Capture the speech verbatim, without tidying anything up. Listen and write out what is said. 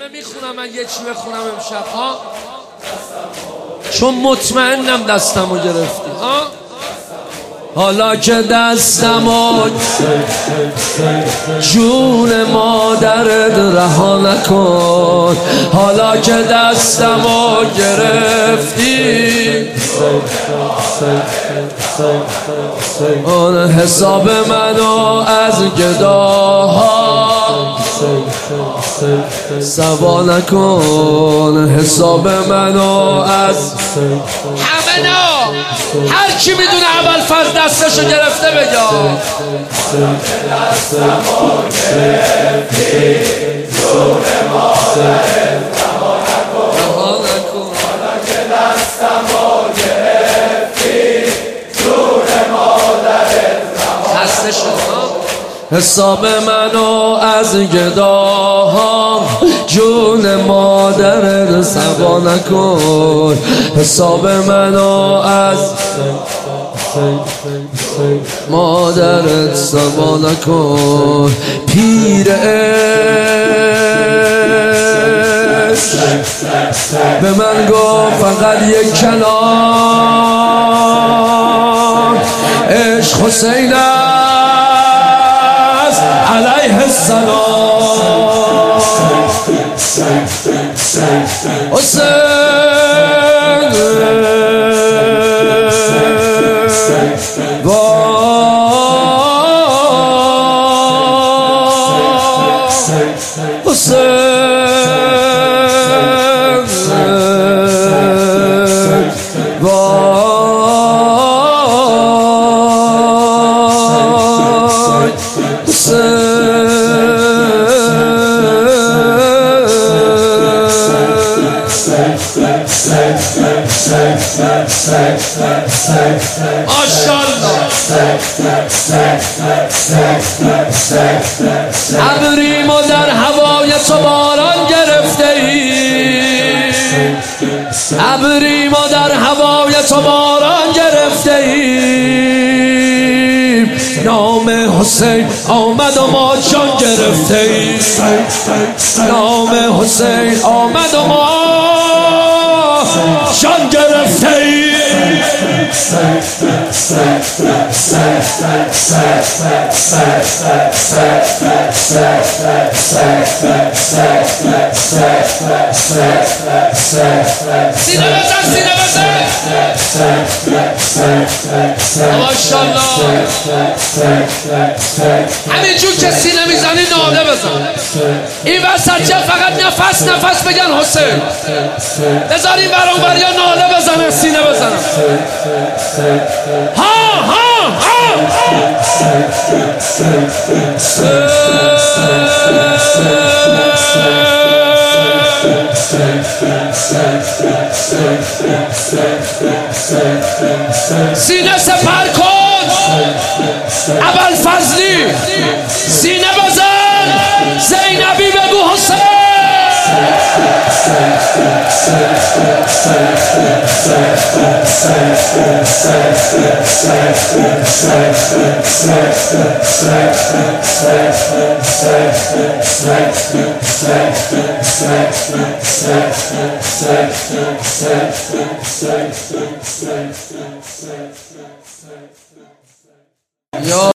همه میخونم، من یه چی بخونم امشب ها، چون مطمئنم دستمو گرفتی ها. حالا که دستمو جون مادرت رها نکن، حالا که دستمو گرفتی اون حساب منو از گداها سوا نکن، حساب منو از همه نا. هر کی میدونه ابوالفضل دستشو گرفته بگه دستمو گرفتی جون مادرت رها نکن، حالا که دستمو گرفتی جون مادرت رها نکن، حساب منو از گداها جون مادرت سوا نکن، حساب منو از مادرت سوا نکن. پیر عشق به من گفت فقط یک کلام، عشق حسین است علیه السلام. حسین ابریم و در هوای تو باران گرفته ایم، ابریم و در هوای تو باران گرفته ایم، نام حسین آمد و ما جان گرفته ایم، نام حسین آمد و ما جان گرفته ایم. سینه بزن، سینه بزن ماشاءالله. همینجور که سینه میزنی ناله بزن. این وسط چه فقط نفس نفس بگن حسین، بذار این برام بریا ناله بزنن، سینه بزنن. ها ها ها سینه سپر کن ابوالفضلی، سینه بزن زینبی بگو حسین. یا